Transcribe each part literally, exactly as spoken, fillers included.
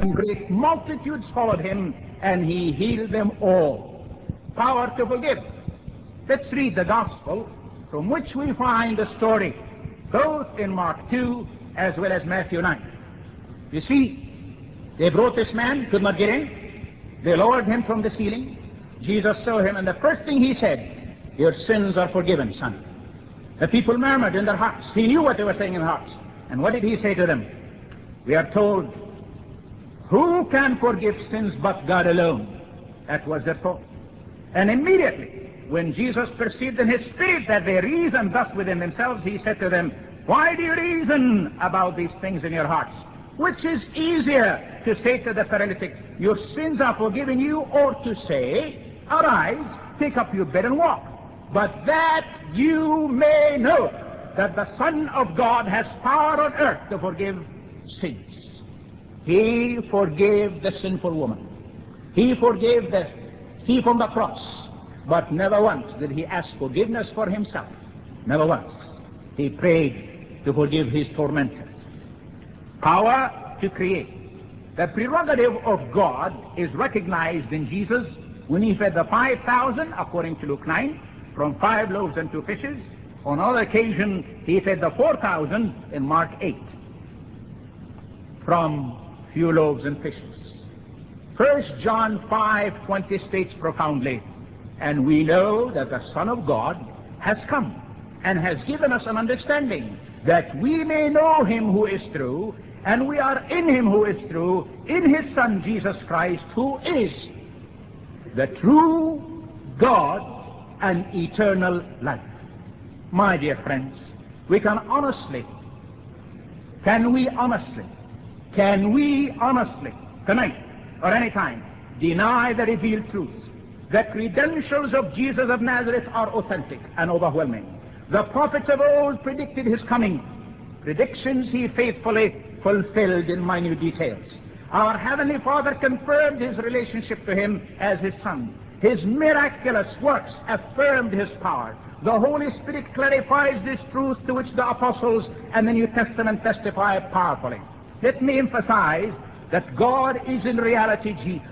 and great multitudes followed him, and he healed them all. Power to forgive. Let's read the gospel from which we find the story, both in Mark two as well as Matthew nine. You see, they brought this man, could not get in. They lowered him from the ceiling. Jesus saw him, and the first thing he said, "Your sins are forgiven, son." The people murmured in their hearts. He knew what they were saying in their hearts. And what did he say to them? We are told, "Who can forgive sins but God alone?" That was their thought. And immediately, when Jesus perceived in his spirit that they reasoned thus within themselves, he said to them, "Why do you reason about these things in your hearts? Which is easier, to say to the paralytic, 'Your sins are forgiven you,' or to say, 'Arise, take up your bed and walk'? But that you may know that the Son of God has power on earth to forgive sins." He forgave the sinful woman. He forgave the thief on the cross. But never once did he ask forgiveness for himself. Never once. He prayed to forgive his tormentors. Power to create. The prerogative of God is recognized in Jesus when he fed the five thousand, according to Luke nine, from five loaves and two fishes. On another occasion, he fed the four thousand in Mark eight, from few loaves and fishes. First John five twenty states profoundly, "And we know that the Son of God has come and has given us an understanding, that we may know him who is true, and we are in him who is true, in his Son Jesus Christ, who is the true God and eternal life." My dear friends, we can honestly, can we honestly, can we honestly, tonight or any time, deny the revealed truth? The credentials of Jesus of Nazareth are authentic and overwhelming. The prophets of old predicted his coming. Predictions he faithfully fulfilled in minute details. Our Heavenly Father confirmed his relationship to him as his Son. His miraculous works affirmed his power. The Holy Spirit clarifies this truth, to which the apostles and the New Testament testify powerfully. Let me emphasize that God is in reality Jesus.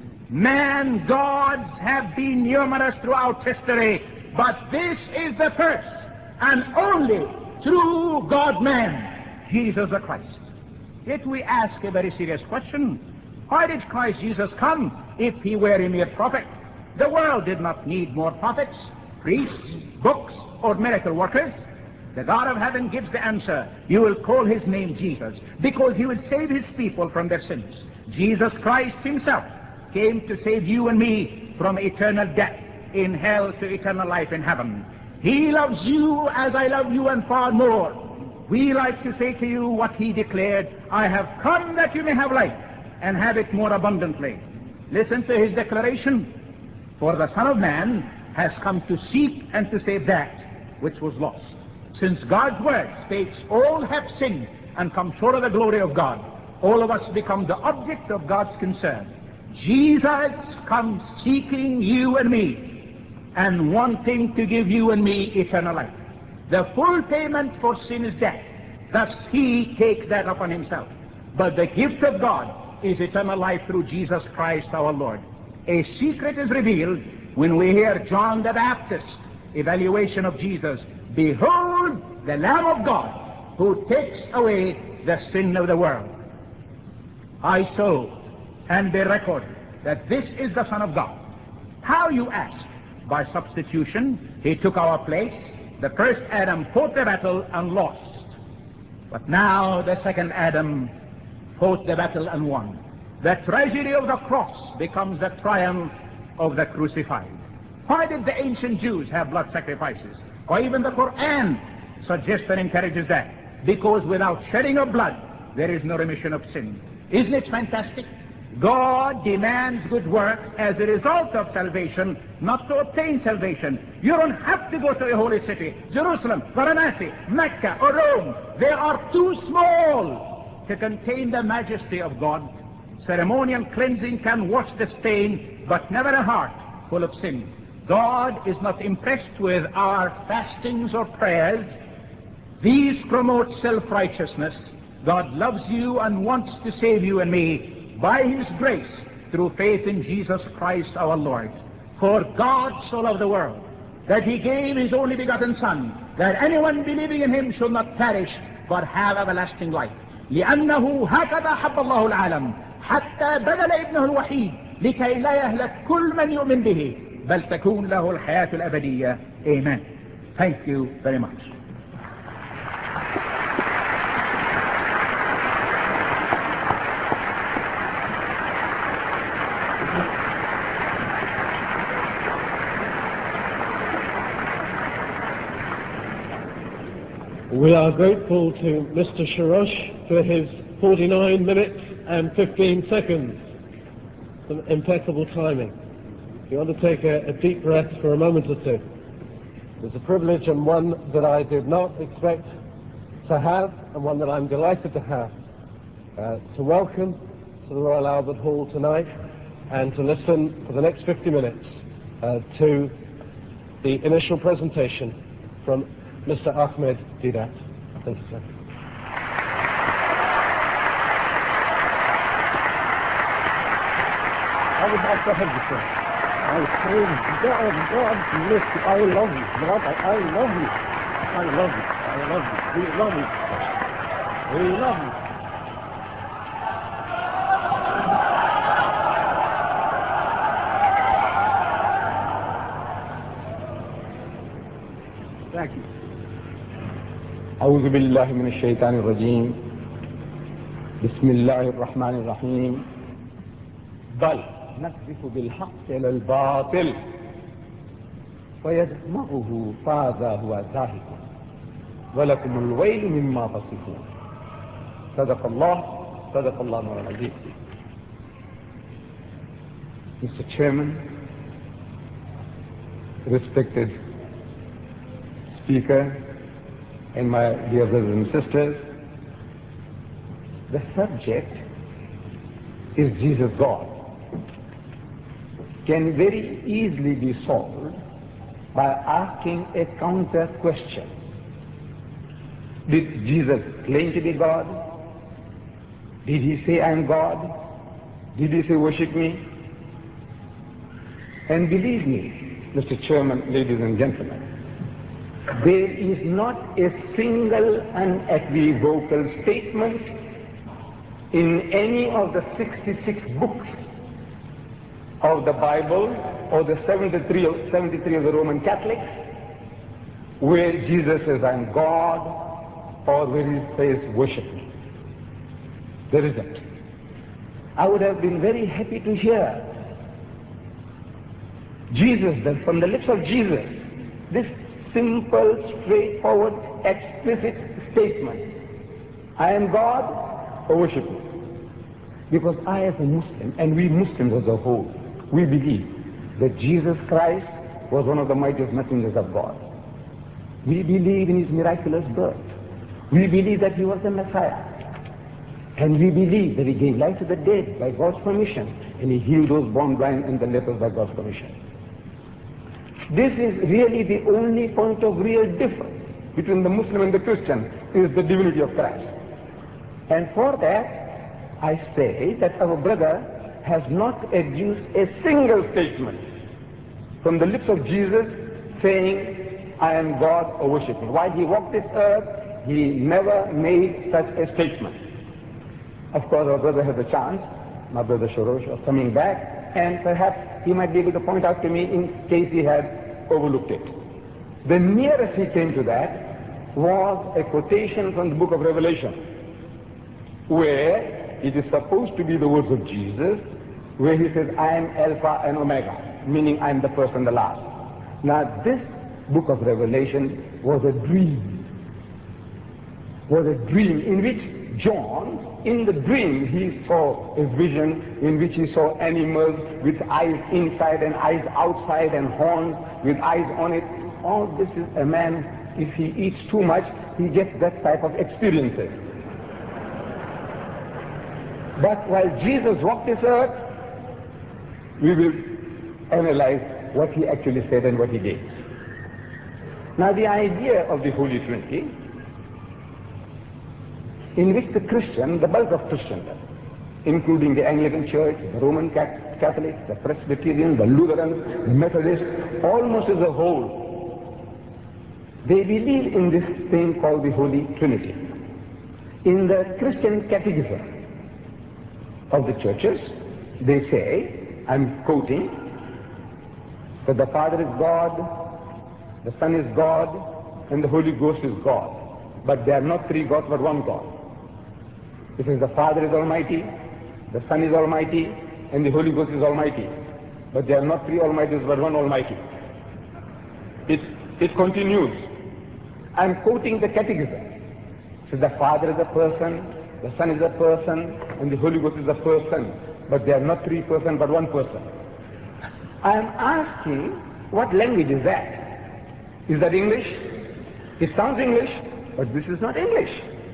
Man gods have been numerous throughout history, but this is the first and only true God-man, Jesus the Christ. Yet we ask a very serious question. Why did Christ Jesus come if he were a mere prophet? The world did not need more prophets, priests, books, or miracle workers. The God of heaven gives the answer. You will call his name Jesus, because he will save his people from their sins. Jesus Christ himself came to save you and me from eternal death in hell to eternal life in heaven. He loves you as I love you, and far more. We like to say to you what he declared, "I have come that you may have life and have it more abundantly." Listen to his declaration. "For the Son of Man has come to seek and to save that which was lost." Since God's word states all have sinned and come short of the glory of God, all of us become the object of God's concern. Jesus comes seeking you and me and wanting to give you and me eternal life. The full payment for sin is death. Thus he takes that upon himself. But the gift of God is eternal life through Jesus Christ our Lord. A secret is revealed when we hear John the Baptist's evaluation of Jesus. "Behold the Lamb of God who takes away the sin of the world." I saw and bear record that this is the Son of God. How, you ask? By substitution. He took our place. The first Adam fought the battle and lost. But now the second Adam fought the battle and won. The tragedy of the cross becomes the triumph of the crucified. Why did the ancient Jews have blood sacrifices? Or even the Quran suggests and encourages that. Because without shedding of blood, there is no remission of sin. Isn't it fantastic? God demands good works as a result of salvation, not to obtain salvation. You don't have to go to a holy city, Jerusalem, Varanasi, Mecca, or Rome. They are too small to contain the majesty of God. Ceremonial cleansing can wash the stain, but never a heart full of sin. God is not impressed with our fastings or prayers. These promote self-righteousness. God loves you and wants to save you and me, by his grace through faith in Jesus Christ our Lord. For God so loved the world that he gave his only begotten Son, that anyone believing in him should not perish but have everlasting life. لأنه هكذا حب الله العالم حتى بذل ابنه الوحيد لكي لا يهلك كل من يؤمن به بل تكون له الحياة الأبدية. Amen. Thank you very much. We are grateful to Mister Shorrosh for his forty-nine minutes and fifteen seconds. Some impeccable timing. If you want to take a, a deep breath for a moment or two. It's a privilege, and one that I did not expect to have, and one that I'm delighted to have, uh, to welcome to the Royal Albert Hall tonight and to listen for the next fifty minutes uh, to the initial presentation from Mister Ahmed Deedat. Thank you, sir. I would like to have you, sir. I praise God, God bless you. I love you, brother. I love you. I love you. I love you. We love you. We love you. Thank you. أعوذ بالله من الشيطان الرجيم بسم الله الرحمن الرحيم بل نقذف بالحق إلى الباطل فيدمغه فإذا هو زاهق ولكم الويل مما تصفون. صدق الله صدق الله العظيم. Mister Chairman, respected Speaker, and my dear brothers and sisters, the subject is Jesus God. Can very easily be solved by asking a counter question. Did Jesus claim to be God? Did he say, I am God? Did he say, worship me? And believe me, Mister Chairman, ladies and gentlemen, there is not a single unequivocal statement in any of the sixty-six books of the Bible or the seventy-three of, seventy-three of the Roman Catholics where Jesus says, I am God, or where he says, worship me. There isn't. I would have been very happy to hear Jesus, then from the lips of Jesus, this simple, straightforward, explicit statement. I am God, or worship me. Because I as a Muslim, and we Muslims as a whole, we believe that Jesus Christ was one of the mightiest messengers of God. We believe in his miraculous birth. We believe that he was the Messiah. And we believe that he gave life to the dead by God's permission, and he healed those born blind and the lepers by God's permission. This is really the only point of real difference between the Muslim and the Christian, is the divinity of Christ. And for that, I say that our brother has not adduced a single statement from the lips of Jesus saying, I am God, or worship me. While he walked this earth, he never made such a statement. Of course, our brother had the chance, my brother Shorrosh, of coming back, and perhaps he might be able to point out to me in case he had overlooked it. The nearest he came to that was a quotation from the book of Revelation, where it is supposed to be the words of Jesus, where he says, I am Alpha and Omega, meaning I am the first and the last. Now this book of Revelation was a dream, was a dream in which John, in the dream, he saw a vision in which he saw animals with eyes inside and eyes outside and horns with eyes on it. All this is a man, if he eats too much, he gets that type of experiences. But while Jesus walked this earth, we will analyze what he actually said and what he did. Now the idea of the Holy Trinity, in which the Christian, the bulk of Christendom, including the Anglican Church, the Roman Catholics, the Presbyterians, the Lutherans, the Methodists, almost as a whole, they believe in this thing called the Holy Trinity. In the Christian Catechism of the churches, they say, I'm quoting, that the Father is God, the Son is God, and the Holy Ghost is God. But they are not three gods, but one God. It says the Father is Almighty, the Son is Almighty, and the Holy Ghost is Almighty. But they are not three Almighties, but one Almighty. It, it continues. I'm quoting the Catechism. It says the Father is a person, the Son is a person, and the Holy Ghost is a person. But they are not three persons, but one person. I am asking, what language is that? Is that English? It sounds English, but this is not English.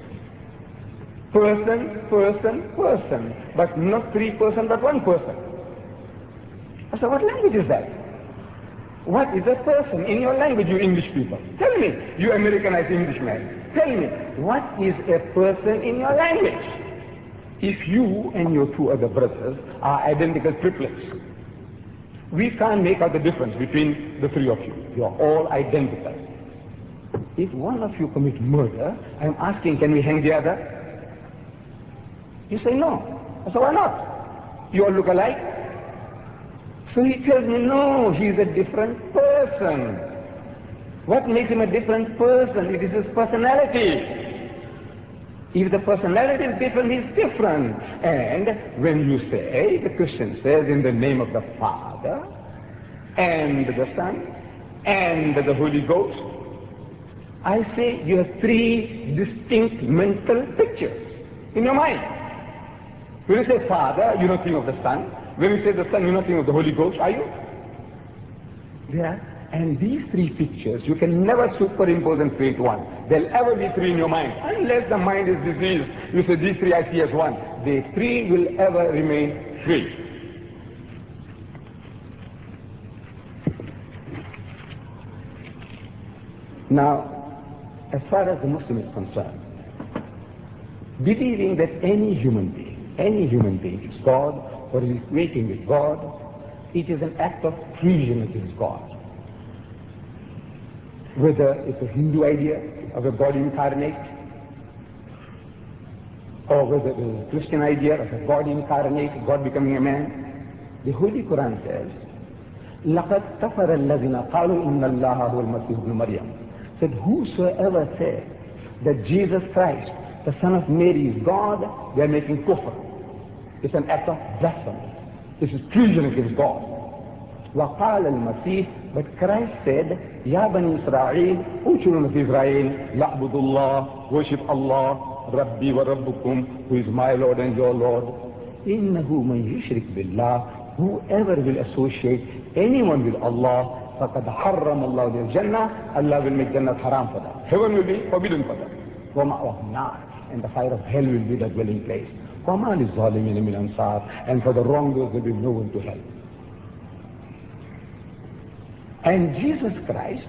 Person, person, person, but not three persons, but one person. I said, what language is that? What is a person in your language, you English people? Tell me, you Americanized Englishmen. Tell me, what is a person in your language? If you and your two other brothers are identical triplets, we can't make out the difference between the three of you. You are all identical. If one of you commits murder, I'm asking, can we hang the other? You say no. I say, why not? You all look alike. So he tells me, no, he's a different person. What makes him a different person? It is his personality. If the personality is different, he's different. And when you say, the Christian says, in the name of the Father, and the Son, and the Holy Ghost, I say you have three distinct mental pictures in your mind. When you say Father, you're not thinking of the Son. When you say the Son, you're not thinking of the Holy Ghost, are you? Yeah. And these three pictures, you can never superimpose and create one. There'll ever be three in your mind. Unless the mind is diseased, you say these three I see as one. The three will ever remain three. Now, as far as the Muslim is concerned, believing that any human being, any human being is God, or is equating with God, it is an act of treason against God. Whether it's a Hindu idea of a God incarnate, or whether it is a Christian idea of a God incarnate, God becoming a man, the Holy Quran says, لَقَدْ كَفَرَ الَّذِينَ قَالُوا إِنَّ اللَّهَ هُوَ الْمَسِيحُ ابْنُ مَرْيَمَ, said, whosoever says that Jesus Christ, the Son of Mary, is God, they are making kufr. It's an act of blasphemy. This is treason against God. وقال المسيح, but Christ said, يا بني إسرائيل, O children of Israel, لَعْبُدُ اللَّهِ, worship Allah, رَبِّي وَرَبُّكُمْ, who is my Lord and your Lord. إِنَّهُ مَنْ يُشْرِكْ بِاللَّهِ, whoever will associate anyone with Allah, فَقَدْ حَرَّمَ اللَّهُ لِلْ جَنَّةِ, Allah will make Jannah haram for them. Heaven will be forbidden for them. وَمَأْوَاهُ النَّارِ, and the fire of hell will be their dwelling place. وَمَا لِلظَّالِمِينَ مِنْ أَنصَارٍ, and for the wrongdoers there will be no one to help. And Jesus Christ,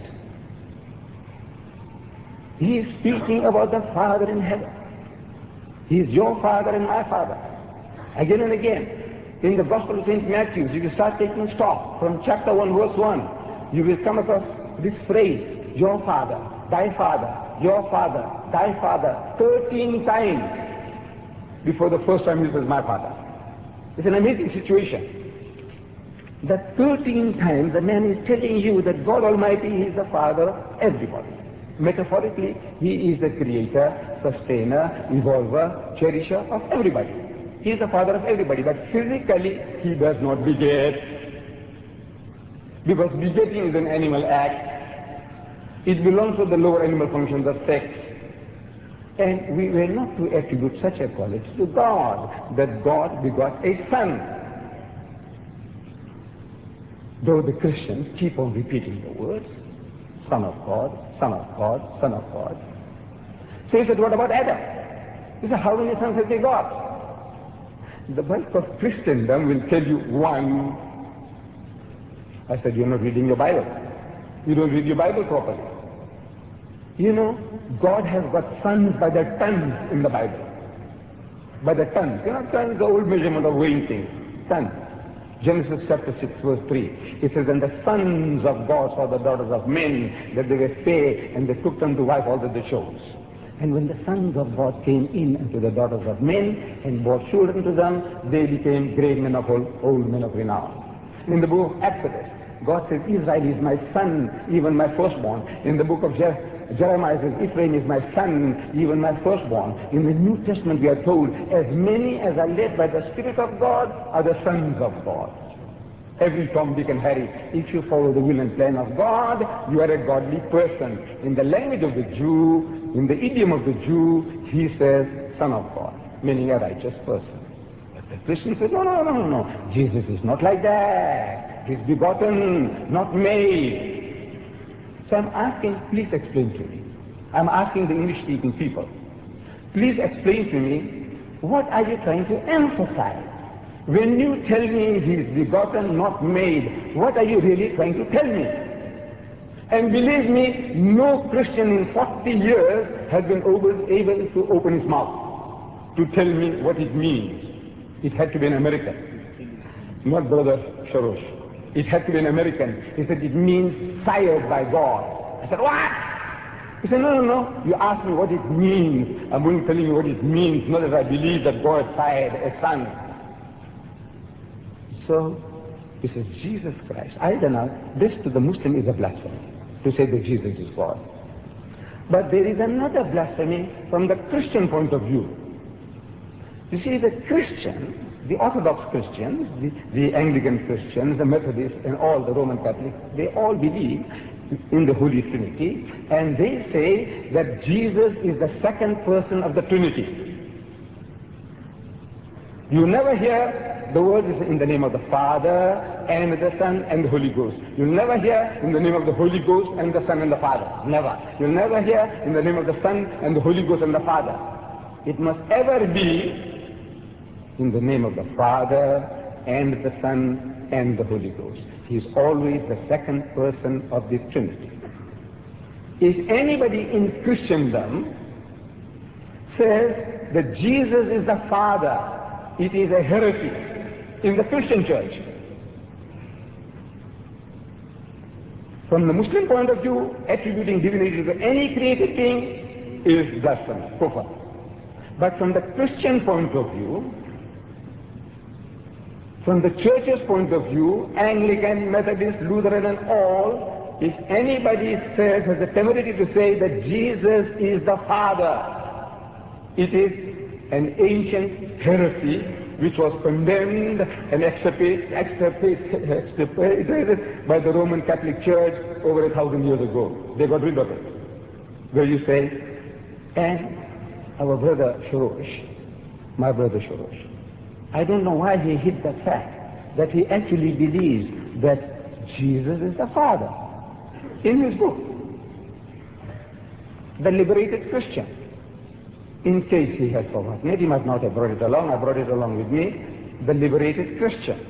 he is speaking about the Father in heaven. He is your Father and my Father. Again and again, in the Gospel of Saint Matthew, if you start taking stock from chapter one, verse one, you will come across this phrase, your Father, thy Father, your Father, thy Father, thirteen times before the first time he says, my Father. It's an amazing situation. That thirteen times the man is telling you that God Almighty is the Father of everybody. Metaphorically, he is the creator, sustainer, evolver, cherisher of everybody. He is the Father of everybody, but physically he does not beget. Because begetting is an animal act. It belongs to the lower animal functions of sex. And we were not to attribute such a quality to God, that God begot a son. Though the Christians keep on repeating the words, Son of God, Son of God, Son of God. So he said, what about Adam? He said, how many sons has he got? The bulk of Christendom will tell you one. I said, you're not reading your Bible. You don't read your Bible properly. You know, God has got sons by the tons in the Bible. by the tons. You know, tons, the old measurement of weighing things. Tons. Genesis chapter six, verse three. It says, and the sons of God saw the daughters of men, that they were fair, and they took them to wife all that they chose. And when the sons of God came in unto the daughters of men, and bore children to them, they became great men of old, old men of renown. In the book of Exodus, God says, Israel is my son, even my firstborn. In the book of Jer- Jeremiah says, Ephraim is my son, even my firstborn. In the New Testament we are told, as many as are led by the Spirit of God are the sons of God. Every Tom, Dick and Harry, if you follow the will and plan of God, you are a godly person. In the language of the Jew, in the idiom of the Jew, he says, son of God, meaning a righteous person. But the Christian says, no, no, no, no, no. Jesus is not like that. He's begotten, not made. So I'm asking, please explain to me. I'm asking the English-speaking people, please explain to me, what are you trying to emphasize? When you tell me he's begotten, not made, what are you really trying to tell me? And believe me, no Christian in forty years has been able, able to open his mouth to tell me what it means. It had to be an American, not Brother Shorosh. It had to be an American. He said, it means sired by God. I said, what? He said, no, no, no. You asked me what it means. I'm going to tell you what it means, not that I believe that God sired a son. So, this is Jesus Christ. I don't know, this to the Muslim is a blasphemy, to say that Jesus is God. But there is another blasphemy from the Christian point of view. You see, the Christians, the Orthodox Christians, the, the Anglican Christians, the Methodists, and all the Roman Catholics, they all believe in the Holy Trinity, and they say that Jesus is the second person of the Trinity. You never hear the words in the name of the Father and the Son and the Holy Ghost. You'll never hear in the name of the Holy Ghost and the Son and the Father. Never. You'll never hear in the name of the Son and the Holy Ghost and the Father. It must ever be in the name of the Father and the Son and the Holy Ghost. He is always the second person of the Trinity. If anybody in Christendom says that Jesus is the Father, it is a heresy in the Christian church. From the Muslim point of view, attributing divinity to any created being is blasphemy, kufr. But from the Christian point of view, from the church's point of view, Anglican, Methodist, Lutheran and all, if anybody says, has the temerity to say that Jesus is the Father, it is an ancient heresy which was condemned and extirpated by the Roman Catholic Church over a thousand years ago. They got rid of it. Where you say, and our brother Shorosh, my brother Shorosh, I don't know why he hid the fact that he actually believes that Jesus is the Father in his book, The Liberated Christian. In case he has forgotten it, he must not have brought it along. I brought it along with me. The Liberated Christian.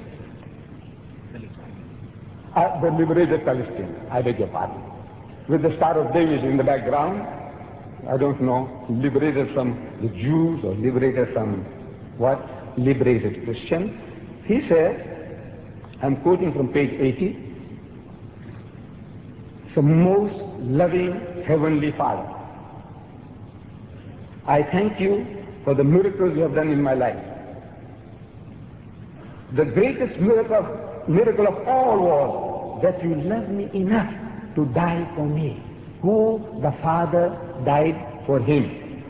Uh, the Liberated Palestine. I beg your pardon. With the Star of David in the background. I don't know, liberated from the Jews or liberated from what? Liberated Christian. He says, I'm quoting from page eighty, the most loving Heavenly Father, I thank you for the miracles you have done in my life. The greatest miracle, miracle of all was that you loved me enough to die for me, who the Father died for him.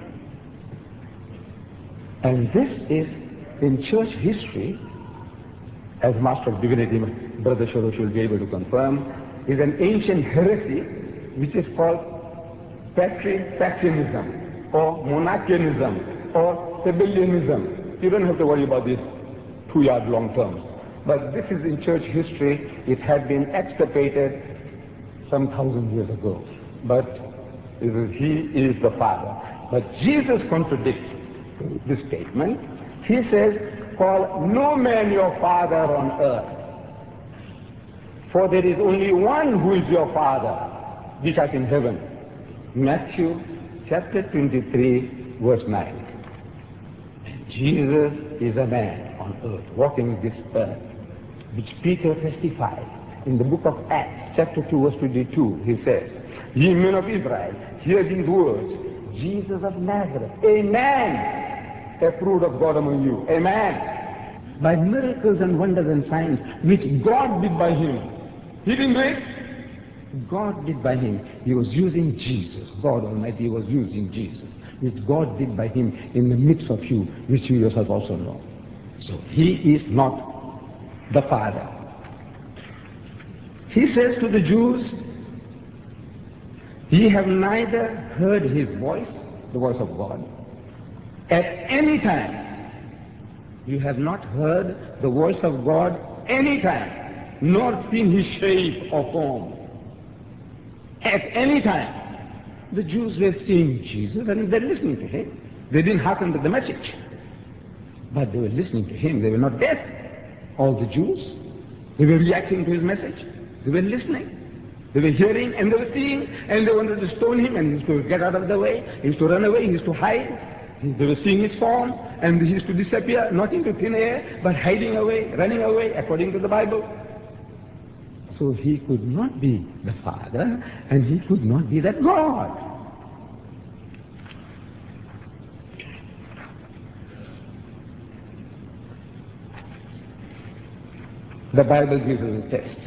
And this is, in church history, as Master of Divinity, Brother Shorosh will be able to confirm, is an ancient heresy which is called patripassianism, or monarchianism, or Sabellianism. You don't have to worry about these two-yard long terms. But this is in church history. It had been extirpated some thousand years ago. But it is, he is the Father. But Jesus contradicts this statement. He says, call no man your father on earth, for there is only one who is your Father, which art in heaven. Matthew chapter twenty-three, verse nine. Jesus is a man on earth, walking this earth, which Peter testified. In the book of Acts, chapter two, verse twenty-two, he says, "Ye men of Israel, hear these words, Jesus of Nazareth, a man approved of God among you." A man. By miracles and wonders and signs, which God did by him. He didn't do it. God did by him. He was using Jesus. God Almighty was using Jesus, which God did by him in the midst of you, which you yourself also know. So he is not the Father. He says to the Jews, "Ye have neither heard his voice," the voice of God, "at any time." You have not heard the voice of God any time, nor seen his shape or form. At any time. The Jews were seeing Jesus and they're listening to him. They didn't hearken to the message, but they were listening to him. They were not deaf. All the Jews, they were reacting to his message. They were listening. They were hearing and they were seeing, and they wanted to stone him, and he used to get out of the way. He used to run away. He used to hide. They were seeing his form, and he used to disappear, not into thin air, but hiding away, running away, according to the Bible. So he could not be the Father, and he could not be that God. The Bible gives us a test.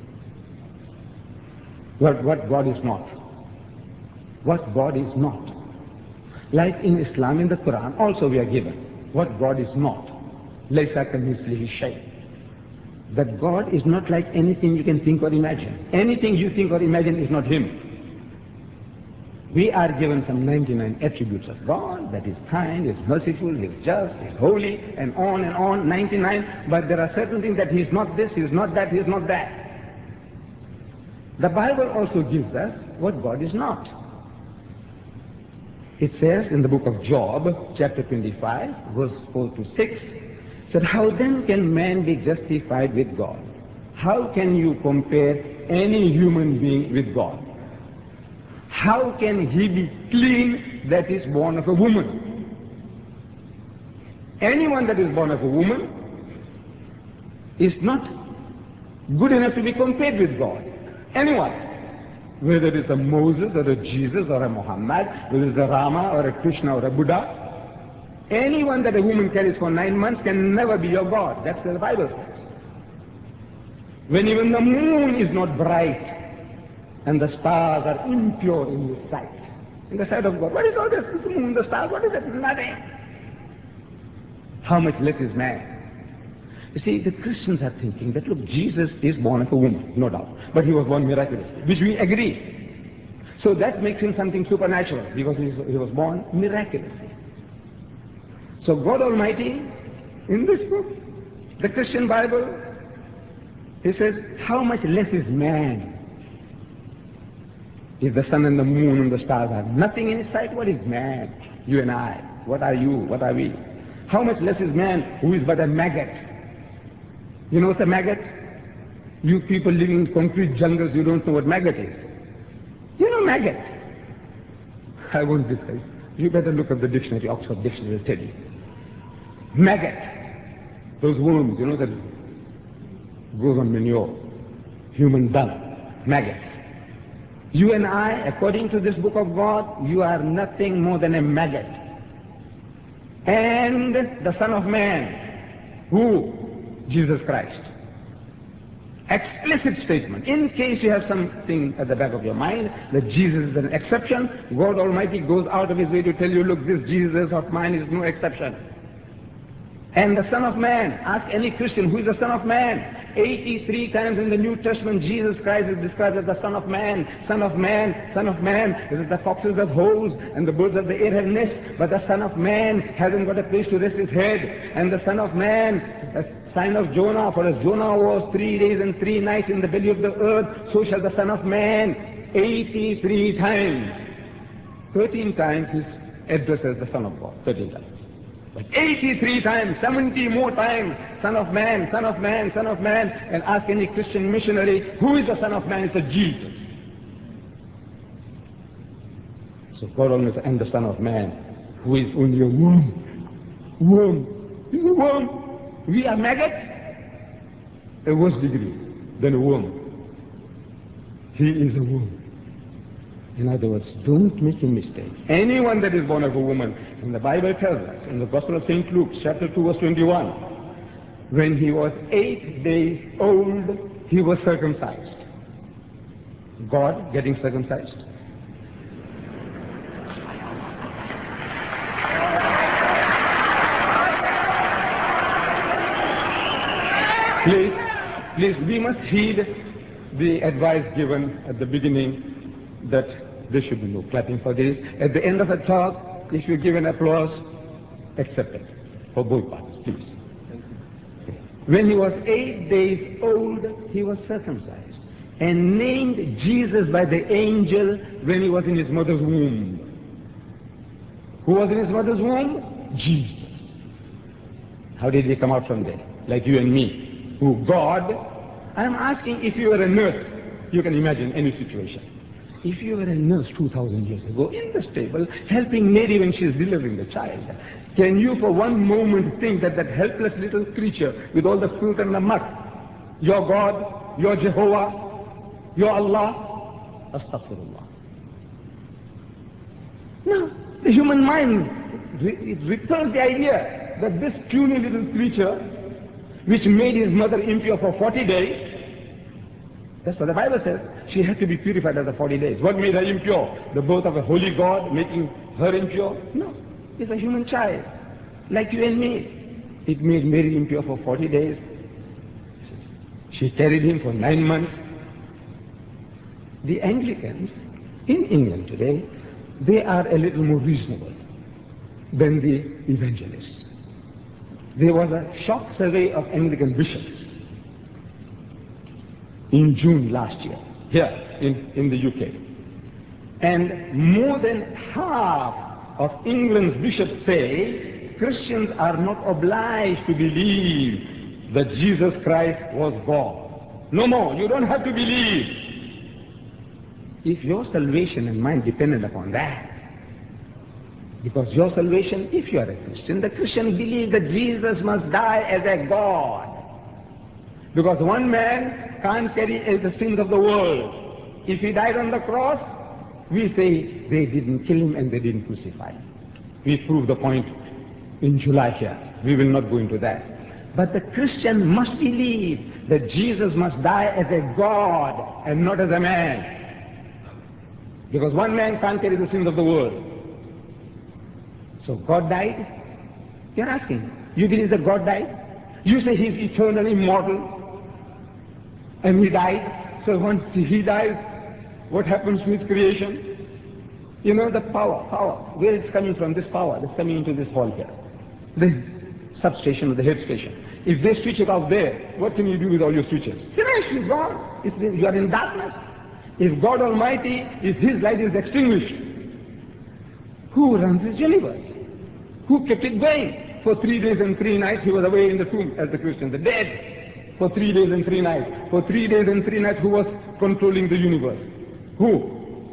What, what God is not. What God is not. Like in Islam, in the Quran, also we are given what God is not. Laysa kamithlihi shay'. That God is not like anything you can think or imagine. Anything you think or imagine is not him. We are given some ninety-nine attributes of God, that is kind, is merciful, is just, is holy, and on and on, ninety-nine, but there are certain things that he is not this, he is not that, he is not that. The Bible also gives us what God is not. It says in the book of Job, chapter twenty-five, verse four to six, said, "How then can man be justified with God? How can you compare any human being with God? How can he be clean that is born of a woman? Anyone that is born of a woman is not good enough to be compared with God. Anyone. Whether it is a Moses or a Jesus or a Muhammad, whether it is a Rama or a Krishna or a Buddha, anyone that a woman carries for nine months can never be your God." That's what the Bible says. When even the moon is not bright and the stars are impure in his sight, in the sight of God. What is all this? The moon, the stars, what is it? Nothing. How much less is man? You see, the Christians are thinking that, look, Jesus is born of a woman, no doubt, but he was born miraculously, which we agree. So that makes him something supernatural, because he was born miraculously. So God Almighty, in this book, the Christian Bible, he says, how much less is man? If the sun and the moon and the stars are nothing in his sight, what is man? You and I. What are you? What are we? How much less is man, who is but a maggot? You know what's a maggot? You people living in concrete jungles, you don't know what maggot is. You know maggot. I won't discuss. You better look up the dictionary, Oxford Dictionary will tell you. Maggot. Those worms, you know, that goes on manure. Human dung. Maggot. You and I, according to this book of God, you are nothing more than a maggot. And the Son of Man, who? Jesus Christ. Explicit statement. In case you have something at the back of your mind that Jesus is an exception, God Almighty goes out of his way to tell you, look, this Jesus of mine is no exception. And the Son of Man, ask any Christian, who is the Son of Man? eighty-three times in the New Testament, Jesus Christ is described as the Son of Man, Son of Man, Son of Man. This is the foxes have holes and the birds of the air have nests, but the Son of Man hasn't got a place to rest his head. And the Son of Man, a sign of Jonah, for as Jonah was three days and three nights in the belly of the earth, so shall the Son of Man. eighty-three times. thirteen times is addressed as the Son of God. thirteen times. But eighty-three times, seventy more times, Son of Man, Son of Man, Son of Man. And ask any Christian missionary, who is the Son of Man? It's a Jesus. So God Almighty, and the Son of Man, who is in your womb. Worm. He's a worm. We are maggots. A worse degree than a worm. He is a worm. In other words, don't make a mistake. Anyone that is born of a woman, and the Bible tells us in the Gospel of Saint Luke, chapter two, verse twenty-one, when he was eight days old, he was circumcised. God getting circumcised? Please, please, we must heed the advice given at the beginning that there should be no clapping for this. At the end of the talk, if you give an applause, accept it for both parties, please. When he was eight days old, he was circumcised and named Jesus by the angel when he was in his mother's womb. Who was in his mother's womb? Jesus. How did he come out from there? Like you and me. Who? God. I'm asking, if you were a nurse, you can imagine any situation. If you were a nurse two thousand years ago in the stable, helping Mary when she is delivering the child, can you for one moment think that that helpless little creature with all the filth and the muck, your God, your Jehovah, your Allah, astaghfirullah. No, the human mind, it repels the idea that this puny little creature, which made his mother impure for forty days, that's what the Bible says. She had to be purified after forty days. What made her impure? The birth of a holy God making her impure? No. It's a human child, like you and me. It made Mary impure for forty days. She carried him for nine months. The Anglicans in England today, they are a little more reasonable than the evangelists. There was a shock survey of Anglican bishops in June last year, here in, in the U K. And more than half of England's bishops say Christians are not obliged to believe that Jesus Christ was God. No more, you don't have to believe. If your salvation and mine depended upon that, because your salvation, if you are a Christian, the Christian believes that Jesus must die as a God. Because one man can't carry the sins of the world. If he died on the cross, we say they didn't kill him and they didn't crucify him. We prove the point in July here. We will not go into that. But the Christian must believe that Jesus must die as a God and not as a man. Because one man can't carry the sins of the world. So God died? You're asking, you believe that God died? You say he's eternal, immortal, and he died. So once he dies, what happens to his creation? You know, the power, power, where it's coming from, this power that's coming into this hall here. The substation or the head station. If they switch it off there, what can you do with all your switches? Finished, it's gone. It's, you are in darkness. If God Almighty, if his light is extinguished, who runs this universe? Who kept it going? For three days and three nights he was away in the tomb as the Christian, the dead. For three days and three nights. For three days and three nights who was controlling the universe? Who?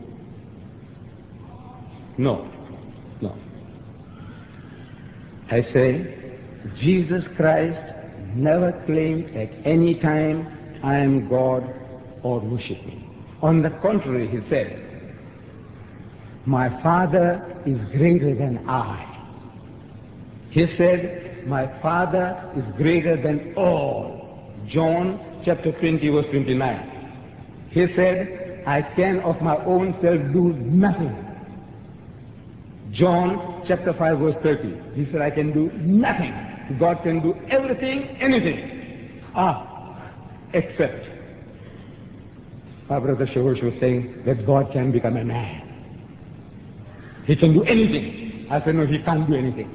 No. No. I say, Jesus Christ never claimed at any time, I am God or worship me. On the contrary, he said, my Father is greater than I. He said, my Father is greater than all. John chapter twenty verse twenty-nine. He said, I can of my own self do nothing. John chapter five verse thirty. He said, I can do nothing. God can do everything, anything. Ah, except. Our brother Shavush was saying that God can become a man. He can do anything. I said, no, he can't do anything.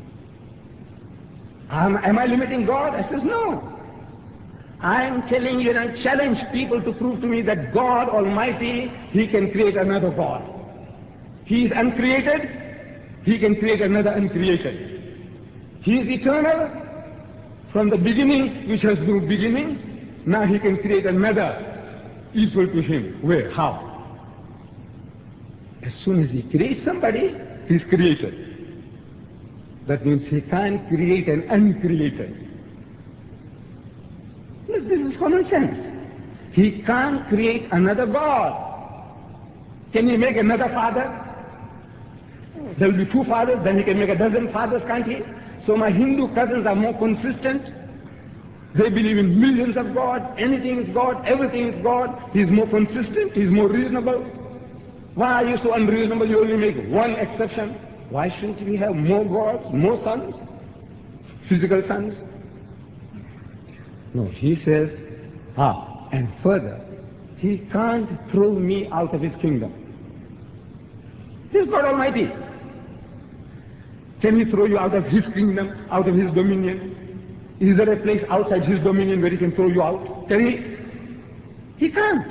Am, am I limiting God? I said, no. I am telling you and I challenge people to prove to me that God Almighty, he can create another God. He is uncreated, he can create another uncreated. He is eternal from the beginning, which has no beginning. Now he can create another equal to him. Where? How? As soon as he creates somebody, he's created. That means he can't create an uncreated. This is common sense. He can't create another God. Can he make another father? There will be two fathers, then he can make a dozen fathers, can't he? So my Hindu cousins are more consistent. They believe in millions of gods, anything is God, everything is God. He's more consistent, he's more reasonable. Why are you so unreasonable? You only make one exception. Why shouldn't we have more gods, more sons, physical sons? No, he says, ah, and further, he can't throw me out of his kingdom. He's God Almighty. Can he throw you out of his kingdom, out of his dominion? Is there a place outside his dominion where he can throw you out? Can he? He can't.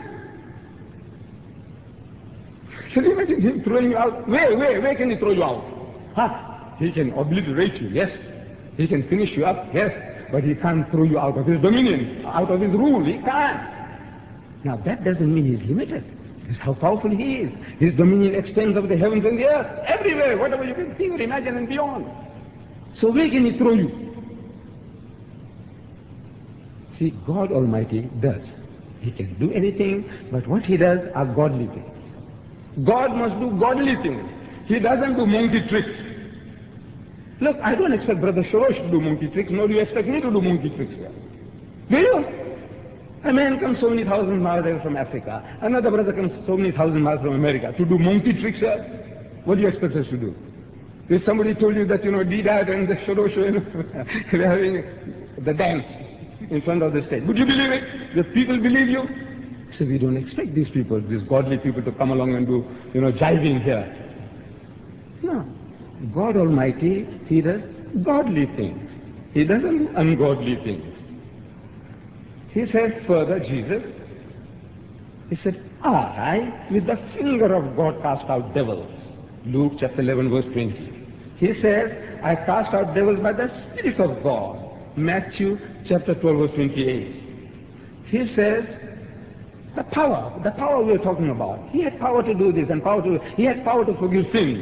Can you imagine him throwing you out? Where, where, where can he throw you out? Huh? He can obliterate you, yes. He can finish you up, yes. But he can't throw you out of his dominion, out of his rule. He can't. Now that doesn't mean he's limited. That's how powerful he is. His dominion extends over the heavens and the earth, everywhere, whatever you can think or imagine and beyond. So where can he throw you? See, God Almighty does. He can do anything, but what he does are godly things. God must do godly things. He doesn't do monkey tricks. Look, I don't expect Brother Shorosh to do monkey tricks, nor do you expect me to do monkey tricks here. Do you? A man comes so many thousand miles away from Africa. Another brother comes so many thousand miles from America. To do monkey tricks here? What do you expect us to do? If somebody told you that, you know, Didat and the Shorosh, you know, they're having the dance in front of the stage, would you believe it? The people believe you? So we don't expect these people, these godly people, to come along and do, you know, jiving here. No. God Almighty, he does godly things. He doesn't do ungodly things. He says further, Jesus, he said, I, with the finger of God, cast out devils. Luke chapter eleven, verse twenty. He says, I cast out devils by the Spirit of God. Matthew chapter twelve, verse twenty-eight. He says, the power, the power we're talking about. He had power to do this and power to, he had power to forgive sins.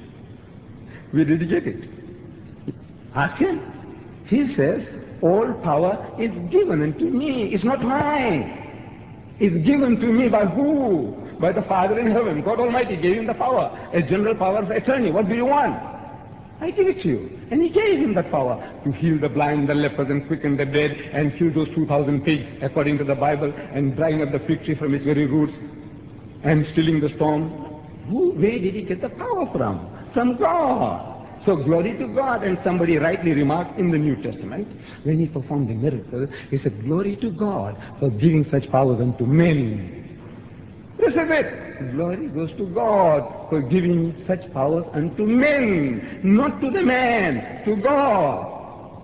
We reject it. Ask him. He says, all power is given unto me. It's not mine. It's given to me by who? By the Father in heaven. God Almighty gave him the power, a general power of attorney. What do you want? I give it to you. And he gave him that power to heal the blind, the lepers, and quicken the dead, and kill those two thousand pigs, according to the Bible, and drying up the fig tree from its very roots, and stilling the storm. Who, where did he get the power from? From God. So glory to God. And somebody rightly remarked in the New Testament, when he performed the miracle, he said, glory to God for giving such powers unto men. This is it. Glory goes to God for giving such powers unto men, not to the man, to God.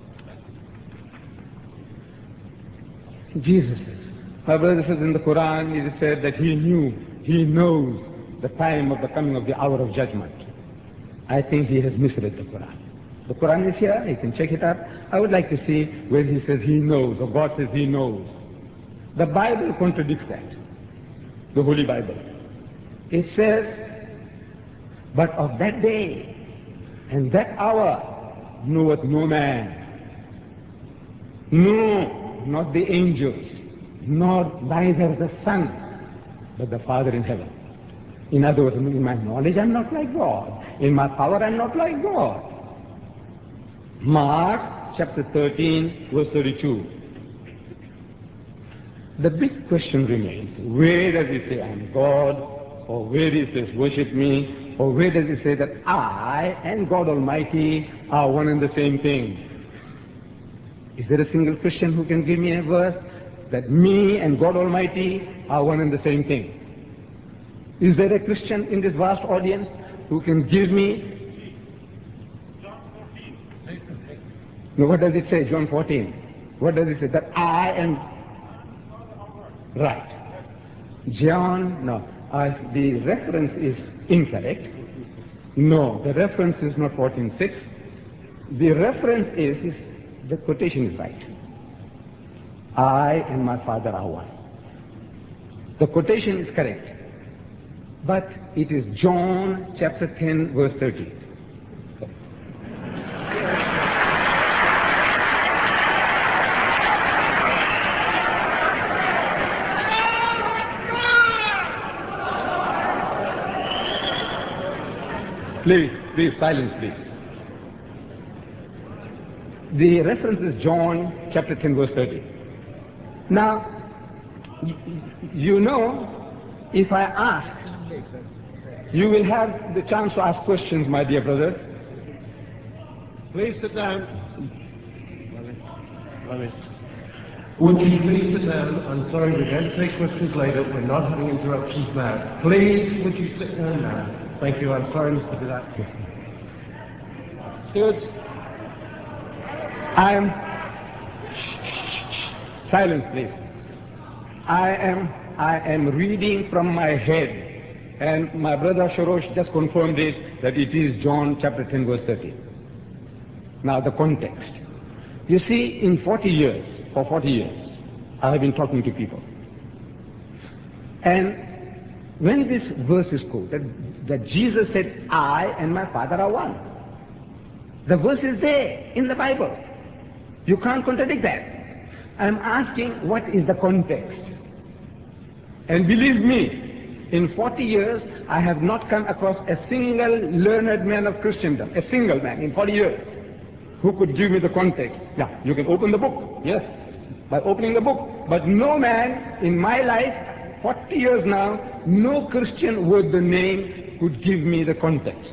Jesus says, my brother says in the Quran, it is said that he knew, he knows the time of the coming of the hour of judgment. I think he has misread the Quran. The Quran is here, you can check it up. I would like to see where he says he knows, or God says he knows. The Bible contradicts that. The Holy Bible. It says, but of that day and that hour knoweth no man. No, not the angels, nor neither the Son, but the Father in heaven. In other words, in my knowledge I'm not like God. In my power I'm not like God. Mark chapter thirteen, verse thirty-two. The big question remains, where does he say I'm God? Or where he says worship me? Or where does he say that I and God Almighty are one and the same thing? Is there a single Christian who can give me a verse that me and God Almighty are one and the same thing? Is there a Christian in this vast audience who can give me? John fourteen. No, what does it say, John fourteen? What does it say? That I am... Right. John, no, uh, the reference is incorrect. No, the reference is not fourteen six. The reference is, is, the quotation is right. I and my Father are one. The quotation is correct. But it is John chapter ten, verse thirty. Please, please, silence, please. The reference is John chapter ten, verse thirty. Now, you know, if I ask, you will have the chance to ask questions, my dear brothers. Please sit down. Would you please sit down? I'm sorry, we're going to take questions later. We're not having interruptions now. Please, would you sit down now? Thank you. I'm sorry, Mister Bidat. Stewards, I am... Silence, please. I am, I am reading from my head, and my brother Shorosh just confirmed it, that it is John chapter ten, verse thirty. Now, the context. You see, in forty years, for forty years, I have been talking to people. And when this verse is quoted, that Jesus said, I and my Father are one. The verse is there in the Bible. You can't contradict that. I'm asking, what is the context? And believe me, in forty years, I have not come across a single learned man of Christendom, a single man in forty years, who could give me the context. Yeah, you can open the book, yes, by opening the book. But no man in my life, forty years now, no Christian worth the name could give me the context.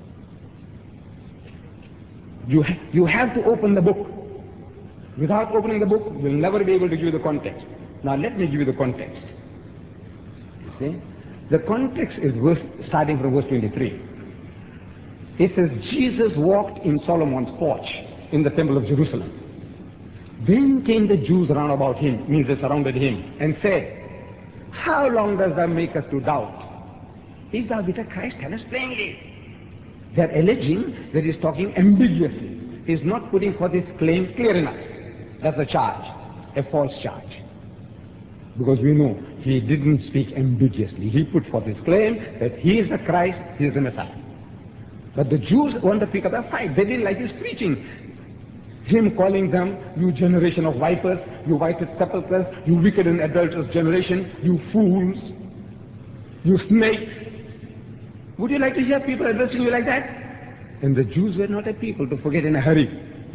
You, ha you have to open the book. Without opening the book, you'll never be able to give you the context. Now let me give you the context. You see? The context is verse, starting from verse twenty-three. It says, Jesus walked in Solomon's porch in the temple of Jerusalem. Then came the Jews round about him, means they surrounded him, and said, how long dost thou make us to doubt? If thou be the Christ, tell us plainly. They're alleging that he's talking ambiguously. He's not putting forth his claim clear enough. That's a charge, a false charge. Because we know he didn't speak ambiguously. He put forth his claim that he is the Christ, he is the Messiah. But the Jews want to pick up a fight. They didn't like his preaching. Him calling them, you generation of vipers, you whited sepulchres, you wicked and adulterous generation, you fools, you snakes. Would you like to hear people addressing you like that? And the Jews were not a people to forget in a hurry.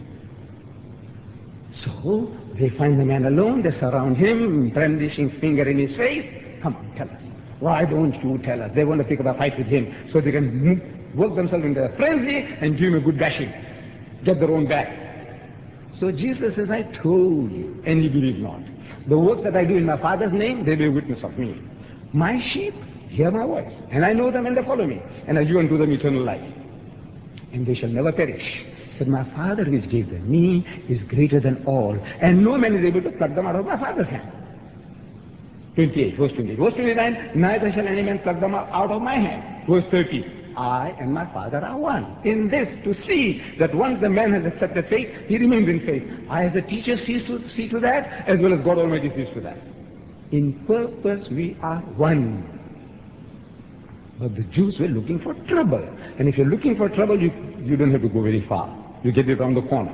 So they find the man alone, they surround him, brandishing finger in his face. Come on, tell us. Why don't you tell us? They want to pick up a fight with him so they can move, work themselves into a frenzy and give him a good bashing. Get their own back. So Jesus says, I told you, and you believe not. The work that I do in my Father's name, they bear witness of me. My sheep hear my voice, and I know them and they follow me, and I give unto them eternal life. And they shall never perish. But my Father which gave them me is greater than all, and no man is able to pluck them out of my Father's hand. twenty-eight, verse twenty-eight. Verse twenty-nine, neither shall any man pluck them out of my hand. Verse thirty, I and my Father are one. In this, to see that once the man has accepted faith, he remains in faith. I as a teacher sees to, see to that, as well as God Almighty sees to that. In purpose we are one. But the Jews were looking for trouble. And if you're looking for trouble, you, you don't have to go very far. You get it around the corner.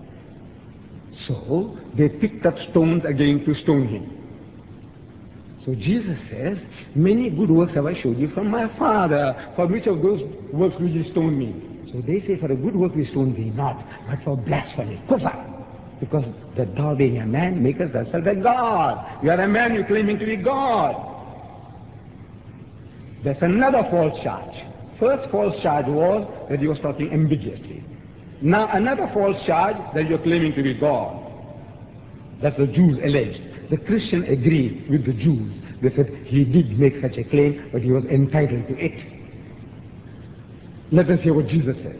So they picked up stones again to stone him. So Jesus says, many good works have I showed you from my Father. For which of those works will you stone me? So they say, for a good work we stone thee not, but for blasphemy, kufar. Because that thou being a man makest thyself a God. You are a man, you claiming to be God. That's another false charge. First false charge was that he was talking ambiguously. Now another false charge that you're claiming to be God. That's the Jews alleged. The Christian agreed with the Jews. They said he did make such a claim, but he was entitled to it. Let us hear what Jesus says.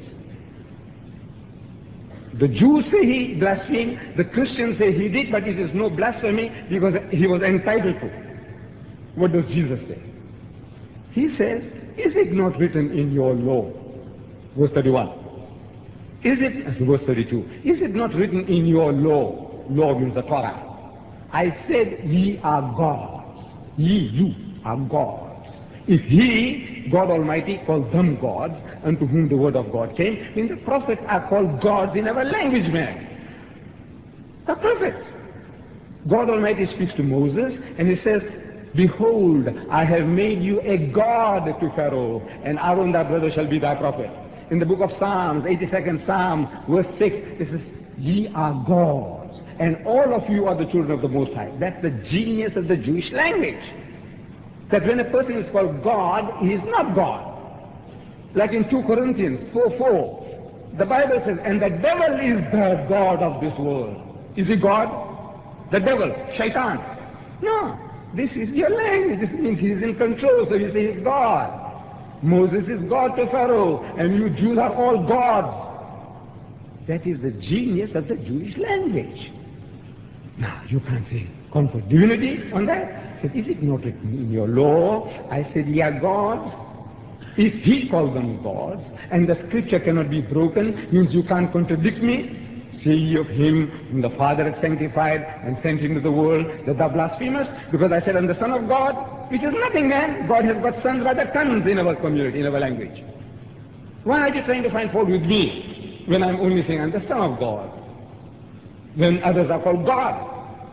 The Jews say he blasphemed, the Christians say he did, but it is no blasphemy because he was entitled to. What does Jesus say? He says, is it not written in your law? Verse thirty-one. Is it, verse thirty-two, is it not written in your law? Law means the Torah. I said, ye are gods. Ye, you, are gods. If he, God Almighty, called them gods, unto whom the word of God came, then the prophets are called gods in our language, man. The prophets. God Almighty speaks to Moses, and he says, behold, I have made you a god to Pharaoh, and Aaron thy brother shall be thy prophet. In the book of Psalms, eighty-second Psalm, verse six, it says, ye are gods, and all of you are the children of the Most High. That's the genius of the Jewish language. That when a person is called God, he is not God. Like in two Corinthians four four, the Bible says, and the devil is the God of this world. Is he God? The devil, Shaitan. No, this is your language. This means he is in control, so you say he's God. Moses is God to Pharaoh, and you Jews are all gods. That is the genius of the Jewish language. Now, you can't say confer divinity on that. I said, is it not written in your law? I said, yeah, gods. If he called them gods, and the scripture cannot be broken, means you can't contradict me. Say ye of him whom the Father hath sanctified and sent into the world, that thou blasphemest, because I said, I'm the Son of God, which is nothing, man. God has got sons by the tons in our community, in our language. Why are you trying to find fault with me when I'm only saying I'm the Son of God, when others are called God?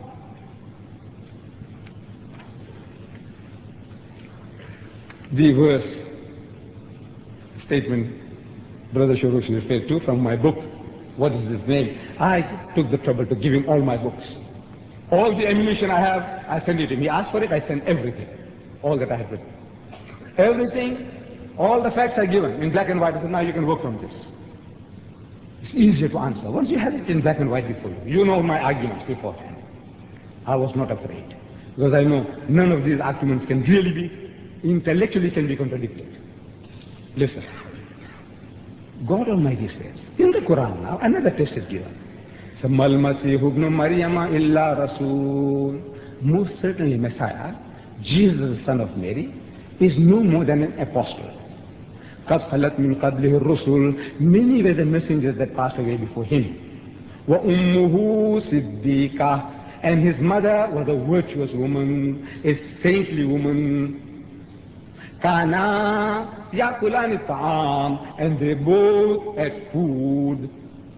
The verse statement Brother Shorosh referred to from my book, What is His Name? I took the trouble to give him all my books. All the ammunition I have, I send it to him. He asked for it, I send everything. All that I have written. Everything, all the facts are given in black and white. I said, now you can work from this. It's easier to answer. Once you have it in black and white before you, you know my arguments beforehand. I was not afraid. Because I know none of these arguments can really be, intellectually can be contradicted. Listen. God Almighty says, in the Quran now, another test is given. Sammal Masih ibn Maryama illa Rasul. Most certainly Messiah, Jesus the son of Mary, is no more than an apostle. Qad khalat min qablihi ar-rusul. Many were the messengers that passed away before him. Wa ummuhu siddiqah. And his mother was a virtuous woman, a saintly woman. Kana yakulani ta'am, and they both ate food.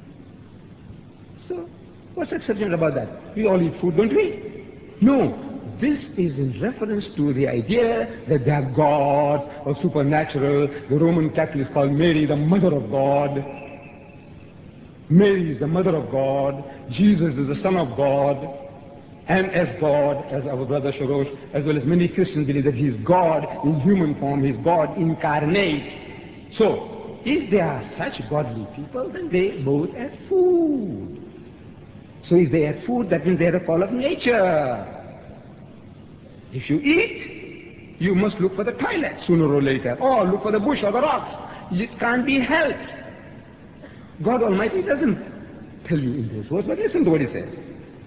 So, what's exceptional about that? We all eat food, don't we? No, this is in reference to the idea that they are gods or supernatural. The Roman Catholics call Mary the mother of God. Mary is the mother of God. Jesus is the son of God. And as God, as our brother Shorosh, as well as many Christians believe that he is God in human form, he is God incarnate. So, if they are such godly people, then they both ate food. So if they ate food, that means they had a call of nature. If you eat, you must look for the toilet sooner or later, or look for the bush or the rocks. It can't be helped. God Almighty doesn't tell you in those words, but listen to what he says.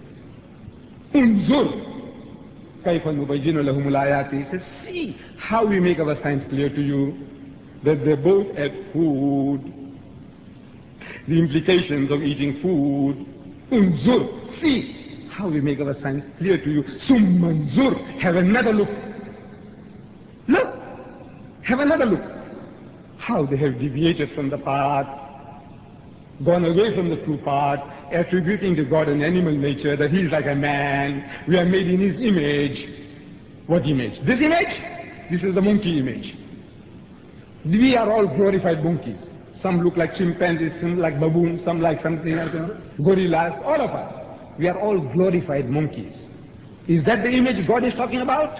Unzur kayfa nubayyinu lahum al-ayati. He says, see how we make our signs clear to you, that they both ate food. The implications of eating food. Unzur, see how we make our signs clear to you. Summanzur, have another look. Look, have another look. How they have deviated from the path, gone away from the true path, attributing to God an animal nature, that he is like a man, we are made in his image. What image? This image? This is the monkey image. We are all glorified monkeys. Some look like chimpanzees, some like baboons, some like something else, you know, gorillas, all of us. We are all glorified monkeys. Is that the image God is talking about?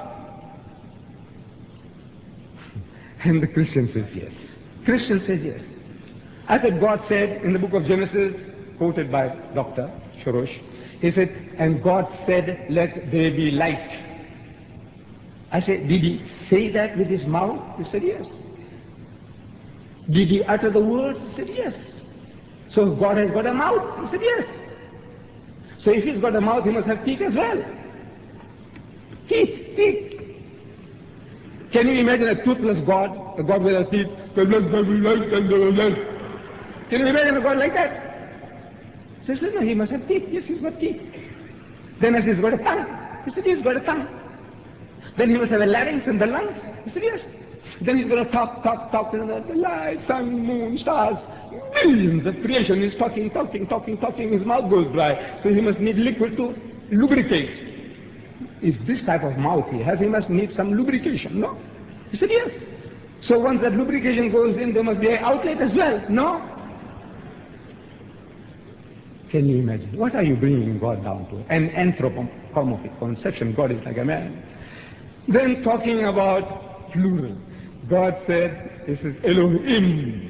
And the Christian says yes. Christian says yes. I said, God said in the book of Genesis, quoted by Doctor Shorosh, he said, and God said, let there be light. I said, did he say that with his mouth? He said, yes. Did he utter the words? He said, yes. So God has got a mouth? He said, yes. So if he's got a mouth, he must have teeth as well. Teeth, teeth. Can you imagine a toothless God, a God without teeth? Can you imagine a God like that? He said, no, he must have teeth. Yes, he's got teeth. Then as he's got a tongue. He said, he's got a tongue. Then he must have a larynx and the lungs. He said, yes. Then he's going to talk, talk, talk, and the light, sun, moon, stars, millions of creation. He's talking, talking, talking, talking. His mouth goes dry. So he must need liquid to lubricate. if this type of mouth he has, he must need some lubrication, no? He said, yes. So once that lubrication goes in, there must be an outlet as well, no? Can you imagine? What are you bringing God down to? An anthropomorphic conception. God is like a man. Then talking about plural. God said, this is Elohim.